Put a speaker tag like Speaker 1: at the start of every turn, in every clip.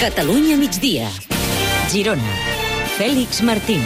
Speaker 1: Catalunya migdia. Girona. Fèlix Martín.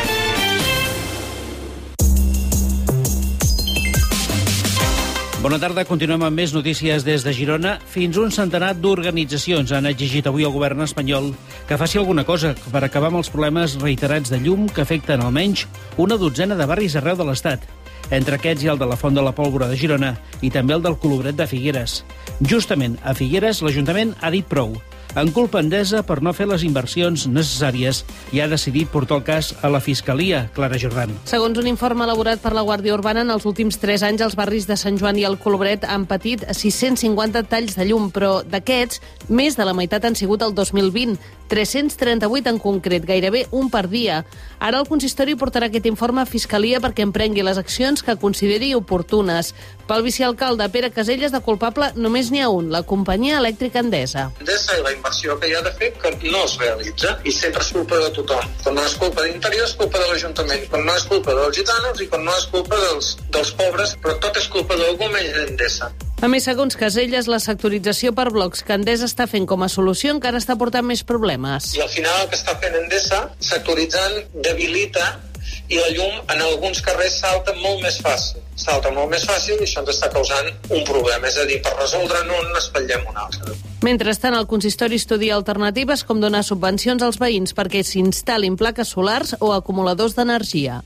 Speaker 2: Bona tarda, continuem amb més notícies des de Girona. Fins un centenar d'organitzacions han exigit avui al govern espanyol que faci alguna cosa per acabar amb els problemes reiterats de llum que afecten almenys una dotzena de barris arreu de l'Estat. Entre aquests hi ha el de la Font de la Pólvora de Girona i també el del Colobret de Figueres. Justament a Figueres l'Ajuntament ha dit prou. En culpa Endesa per no fer les inversions necessàries i ha decidit portar el cas a la Fiscalia. Clara Jordán.
Speaker 3: Segons un informe elaborat per la Guàrdia Urbana, en els últims 3 anys els barris de Sant Joan i el Colobret han patit 650 talls de llum, però d'aquests, més de la meitat han sigut el 2020, 338 en concret, gairebé un per dia. Ara el consistori portarà aquest informe a Fiscalia perquè emprengui les accions que consideri oportunes. Pel vicealcalde Pere Caselles, de culpable només n'hi ha un, la companyia elèctrica Endesa.
Speaker 4: Endesa i la inversió que hi ha de fer que no es realitza i sempre és culpa de tothom. Quan no és culpa d'Interior és culpa de l'Ajuntament, quan no és culpa dels gitanos i quan no és culpa dels pobres, però tot és culpa d'algú menys d'Endesa.
Speaker 3: A més, segons Caselles, la sectorització per blocs que Endesa està fent com a solució encara està portant més problemes.
Speaker 4: I al final el que està fent Endesa, sectoritzant, debilita i la llum en alguns carrers salta molt més fàcil. Salta molt més fàcil i això ens està causant un problema. És a dir, per resoldre'n un, n'espatllem un altre.
Speaker 3: Mentrestant, el consistori estudia alternatives com donar subvencions als veïns perquè s'instal·lin plaques solars o acumuladors d'energia.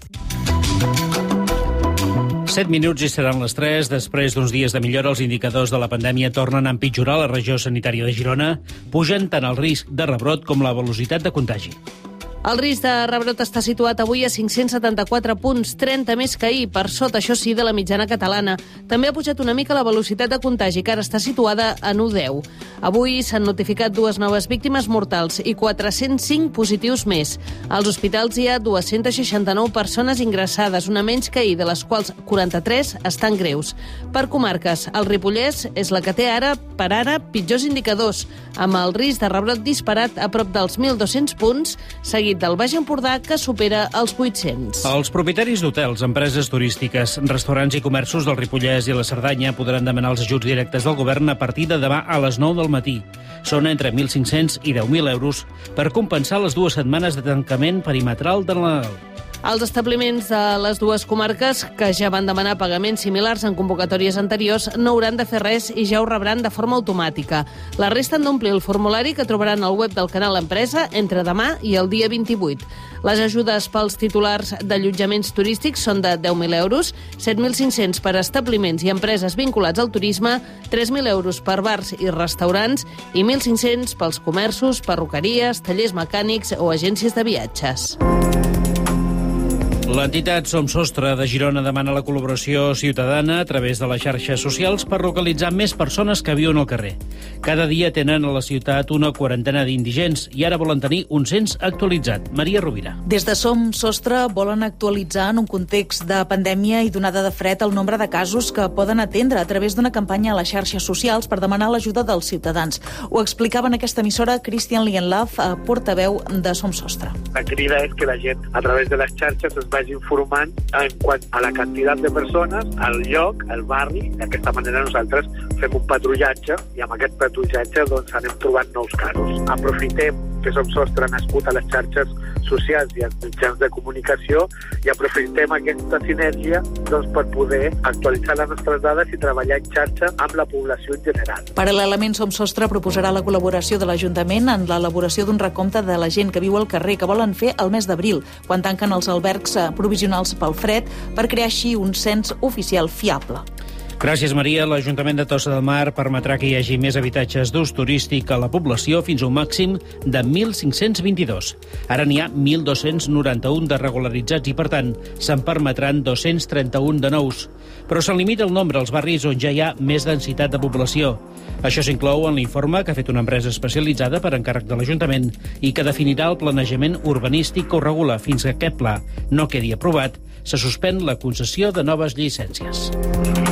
Speaker 2: 7 minuts i seran les 3. Després d'uns dies de millora, els indicadors de la pandèmia tornen a empitjorar a la regió sanitària de Girona, pugen tant el risc de rebrot com la velocitat de contagi.
Speaker 3: El risc de rebrot està situat avui a 574 punts, 30 més que ahir, per sota, això sí, de la mitjana catalana. També ha pujat una mica la velocitat de contagi, que ara està situada a 1,10. Avui s'han notificat 2 noves víctimes mortals i 405 positius més. Als hospitals hi ha 269 persones ingressades, una menys que ahir, de les quals 43 estan greus. Per comarques, el Ripollès és la que té ara, per ara, pitjors indicadors, amb el risc de rebrot disparat a prop dels 1.200 punts, seguit del Baix Empordà, que supera els 800.
Speaker 2: Els propietaris d'hotels, empreses turístiques, restaurants i comerços del Ripollès i la Cerdanya podran demanar els ajuts directes del govern a partir de demà a les 9 del matí. Són entre 1.500 i 10.000 euros per compensar les 2 setmanes de tancament perimetral de Nadal.
Speaker 3: Els establiments de les dues comarques, que ja van demanar pagaments similars en convocatòries anteriors, no hauran de fer res i ja ho rebran de forma automàtica. La resta han d'omplir el formulari que trobaran al web del canal Empresa entre demà i el dia 28. Les ajudes pels titulars d'allotjaments turístics són de 10.000 euros, 7.500 per a establiments i empreses vinculats al turisme, 3.000 euros per bars i restaurants i 1.500 pels comerços, perruqueries, tallers mecànics o agències de viatges.
Speaker 2: L'entitat Som Sostre de Girona demana la col·laboració ciutadana a través de les xarxes socials per localitzar més persones que viuen al carrer. Cada dia tenen a la ciutat una quarantena d'indigents i ara volen tenir un cens actualitzat. Maria Rovira.
Speaker 5: Des de Som Sostre volen actualitzar en un context de pandèmia i donada de fred el nombre de casos que poden atendre a través d'una campanya a les xarxes socials per demanar l'ajuda dels ciutadans. Ho explicava en aquesta emissora Christian Lienlauf, portaveu de Som Sostre.
Speaker 6: La crida és que la gent a través de les xarxes es vagi informant en quant a la quantitat de persones, al lloc, al barri. D'aquesta manera nosaltres fem un patrullatge i amb aquest patrullatge doncs anem trobant nous casos. Aprofitem que Som Sostre nascut a les xarxes socials i als mitjans de comunicació i aprofitem aquesta sinergia doncs, per poder actualitzar les nostres dades i treballar en xarxa amb la població en general.
Speaker 5: Paral·lelament, Som Sostre proposarà la col·laboració de l'Ajuntament en l'elaboració d'un recompte de la gent que viu al carrer que volen fer el mes d'abril, quan tanquen els albergs provisionals pel fred, per crear així un cens oficial fiable.
Speaker 2: Gràcies, Maria. L'Ajuntament de Tossa del Mar permetrà que hi hagi més habitatges d'ús turístic a la població fins a un màxim de 1.522. Ara n'hi ha 1.291 de regularitzats i, per tant, se'n permetran 231 de nous. Però se'n limita el nombre als barris on ja hi ha més densitat de població. Això s'inclou en l'informe que ha fet una empresa especialitzada per encàrrec de l'Ajuntament i que definirà el planejament urbanístic que ho regula. Fins que aquest pla no quedi aprovat, se suspèn la concessió de noves llicències.